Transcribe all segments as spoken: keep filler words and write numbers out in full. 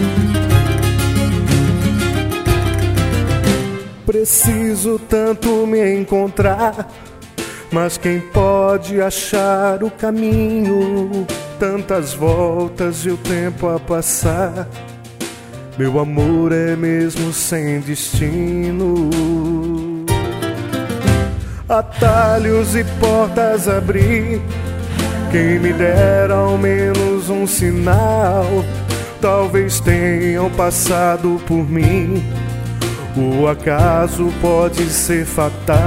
Preciso tanto me encontrar, mas quem pode achar o caminho? Tantas voltas e o tempo a passar. Meu amor é mesmo sem destino. Atalhos e portas abrir, quem me dera ao menos um sinal. Talvez tenham passado por mim, o acaso pode ser fatal.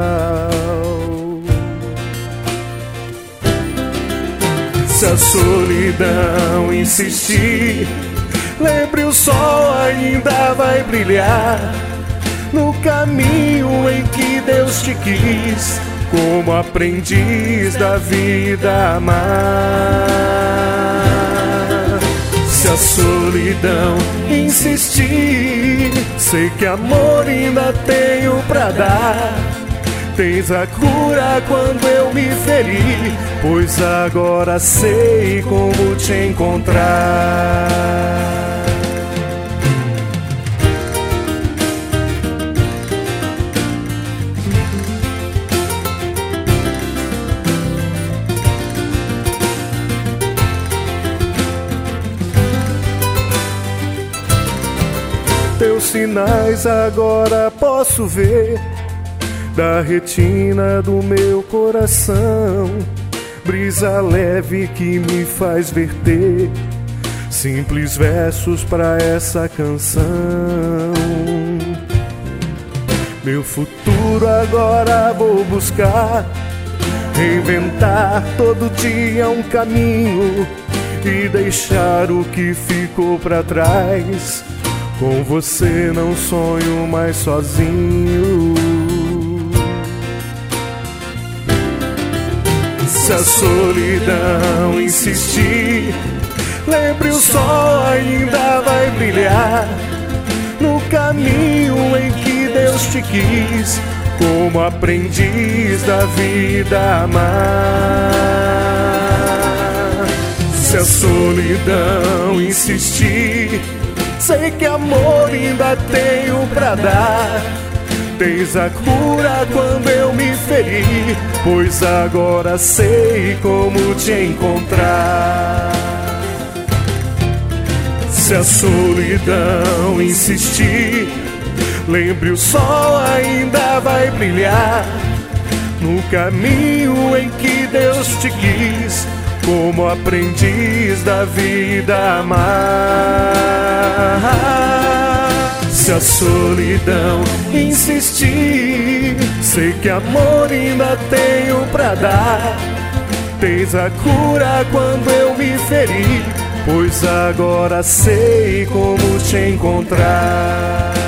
Se a solidão insistir, lembre, o sol ainda vai brilhar no caminho em que Deus te quis, como aprendiz da vida amar. Se a solidão insistir, sei que amor ainda tenho pra dar. Tens a cura quando eu me feri, pois agora sei como te encontrar. Teus sinais agora posso ver, da retina do meu coração, brisa leve que me faz verter simples versos pra essa canção. Meu futuro agora vou buscar, reinventar todo dia um caminho e deixar o que ficou pra trás. Com você não sonho mais sozinho. Se a solidão insistir, lembre, o sol ainda vai brilhar no caminho em que Deus te quis, como aprendiz da vida amar. Se a solidão insistir, sei que amor ainda tenho pra dar. Tens a cura quando eu me feri, pois agora sei como te encontrar. Se a solidão insistir, lembre, o sol ainda vai brilhar no caminho em que Deus te quis, como aprendiz da vida amar. Se a solidão insistir, sei que amor ainda tenho pra dar. Tens a cura quando eu me feri, pois agora sei como te encontrar.